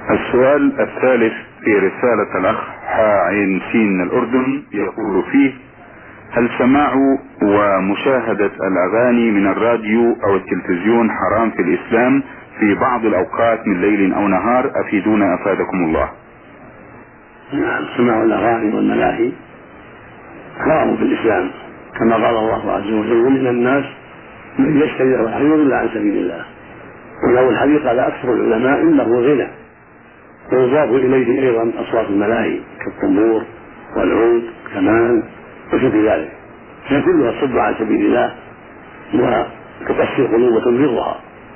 السؤال الثالث في رسالة الأخ عين سين من الأردن، يقول فيه: هل سماع ومشاهدة الأغاني من الراديو أو التلفزيون حرام في الإسلام في بعض الأوقات من ليل أو نهار؟ أفيدونا أفادكم الله. نعم، سماع الأغاني والملاهي حرام في الإسلام، كما قال الله عز وجل: ومن الناس من يشتري الحديث ويضل عن سبيل الله. وله الحديث قال أكثر العلماء إنه غنى، ويضاف إليه أيضا أصوات الملاهي كالطنبور والعود كمان وشبه ذلك، هي كلها تصد عن سبيل الله وتقسي القلوب وتمرضها.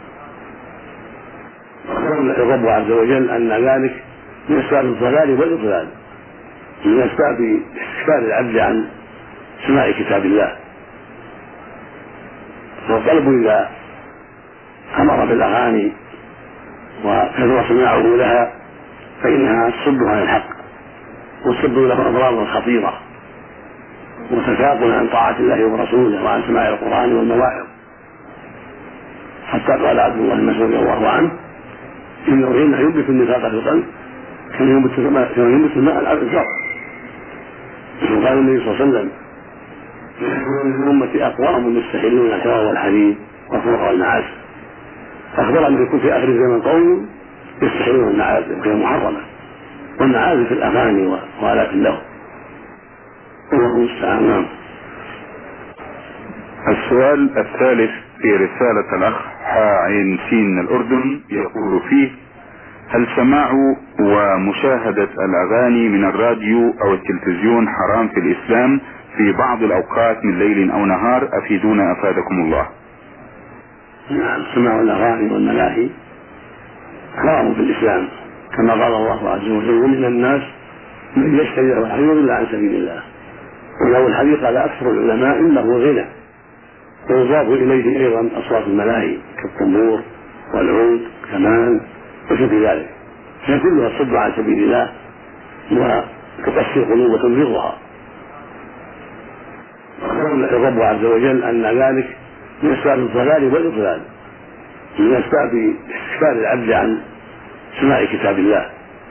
وقال الرب عز وجل أن ذلك من أسباب الضلال والإضلال، من أسباب استكبار العبد عن سماع كتاب الله. والقلب إذا أمر بالأغاني وكثر سماعه لها فإنها تصد عن الحق وتصد له أضرارا خطيرة وتثاقل عن طاعة الله ورسوله وعن سماع القرآن والمواعظ، حتى قال عبد الله بن مسعود رضي الله عنه: إنه حين ينبت النفاق في القلب كان ينبت الماء على الجر. وقال النبي صلى الله عليه وسلم: من أمتي أقوام يستحلون الحوار والحديد والفرق والمعازف. أخبر أن يكون في آخر الزمن قوم يستحلون المعازف وهي محرمة، والمعازف الأغاني وآلات اللهو. الله المستعان. السؤال الثالث في رسالة الأخ عين سين من الأردن، يقول فيه: هل سماع ومشاهدة الأغاني من الراديو أو التلفزيون حرام في الإسلام في بعض الأوقات من ليل أو نهار؟ أفيدونا أفادكم الله. نعم، سماع الأغاني والملاهي حرام في الإسلام، كما قال الله عز وجل: ومن الناس من يشتري الحديث ويضل عن سبيل الله. وله الحديث قال أكثر العلماء إنه غنى، ويضاف إليه أيضا أصوات الملاهي كالطنبور والعود كمان وشبه ذلك، هي كلها تصد عن سبيل الله وتقسي القلوب وتمرضها. وقال الرب عز وجل أن ذلك من أسباب الضلال والإضلال، من أسباب استكبار العبد عن سماع كتاب الله.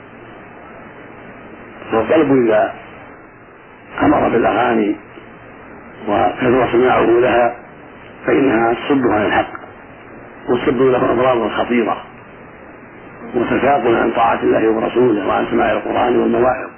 والقلب إذا أمر بالأغاني وكثر سماعه لها فإنها تصد عن الحق وتصد له أضرارا خطيرة وتثاقل عن طاعة الله ورسوله وعن سماع القرآن والمواعظ،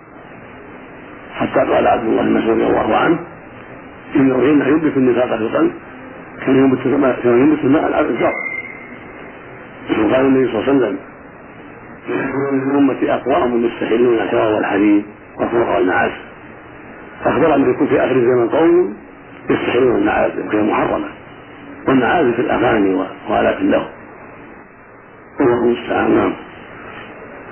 حتى قال عبد الله بن مسعود رضي الله عنه: إنه حين ينبت النفاق في القلب كان ينبت الماء على الجر. وقال النبي صلى الله عليه وسلم: من أمتي أقوام يستحلون الحوار والحديد والفرق والمعازف. أخبر أن يكون في آخر الزمن قوم يستحلون المعازف وهي محرمة، والمعازف الأغاني وآلات اللهو. الله المستعان.